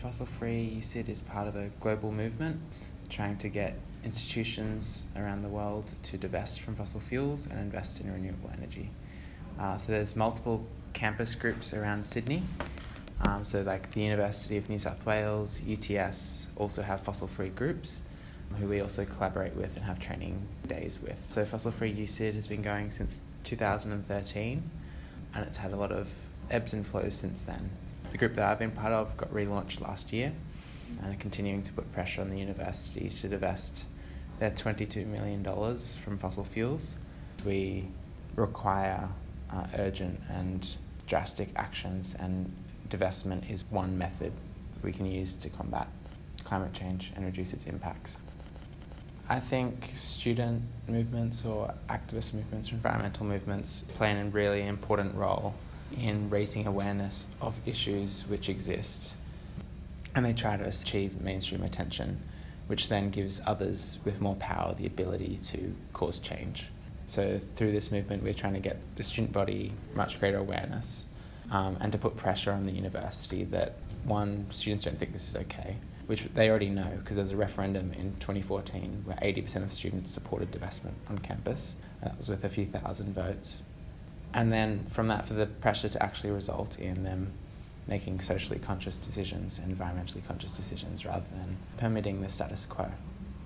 Fossil-free UCID is part of a global movement trying to get institutions around the world to divest from fossil fuels and invest in renewable energy. So there's multiple campus groups around Sydney. So like the University of New South Wales, UTS also have fossil-free groups who we also collaborate with and have training days with. So Fossil-free UCID has been going since 2013 and it's had a lot of ebbs and flows since then. The group that I've been part of got relaunched last year and are continuing to put pressure on the university to divest their $22 million from fossil fuels. We require urgent and drastic actions, and divestment is one method we can use to combat climate change and reduce its impacts. I think student movements or activist movements or environmental movements play a really important role in raising awareness of issues which exist, and they try to achieve mainstream attention, which then gives others with more power the ability to cause change. So through this movement we're trying to get the student body much greater awareness and to put pressure on the university that, one, students don't think this is okay, which they already know because there's a referendum in 2014 where 80% of students supported divestment on campus. That was with a few thousand votes. And then from that, for the pressure to actually result in them making socially conscious decisions and environmentally conscious decisions rather than permitting the status quo.